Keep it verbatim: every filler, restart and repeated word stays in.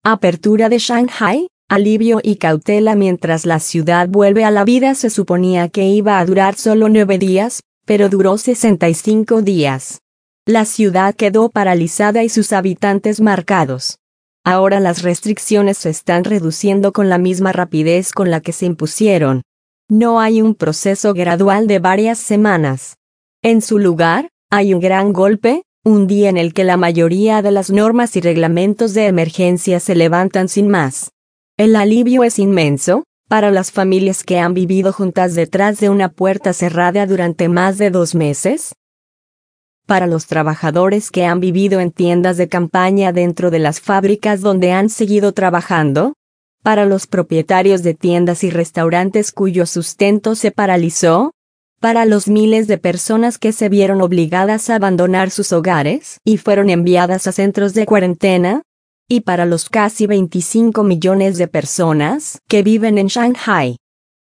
Apertura de Shanghái, alivio y cautela mientras la ciudad vuelve a la vida. Se suponía que iba a durar solo nueve días, pero duró sesenta y cinco días. La ciudad quedó paralizada y sus habitantes marcados. Ahora las restricciones se están reduciendo con la misma rapidez con la que se impusieron. No hay un proceso gradual de varias semanas. En su lugar, hay un gran golpe, un día en el que la mayoría de las normas y reglamentos de emergencia se levantan sin más. El alivio es inmenso, para las familias que han vivido juntas detrás de una puerta cerrada durante más de dos meses. Para los trabajadores que han vivido en tiendas de campaña dentro de las fábricas donde han seguido trabajando. Para los propietarios de tiendas y restaurantes cuyo sustento se paralizó. Para los miles de personas que se vieron obligadas a abandonar sus hogares y fueron enviadas a centros de cuarentena. Y para los casi veinticinco millones de personas que viven en Shanghái.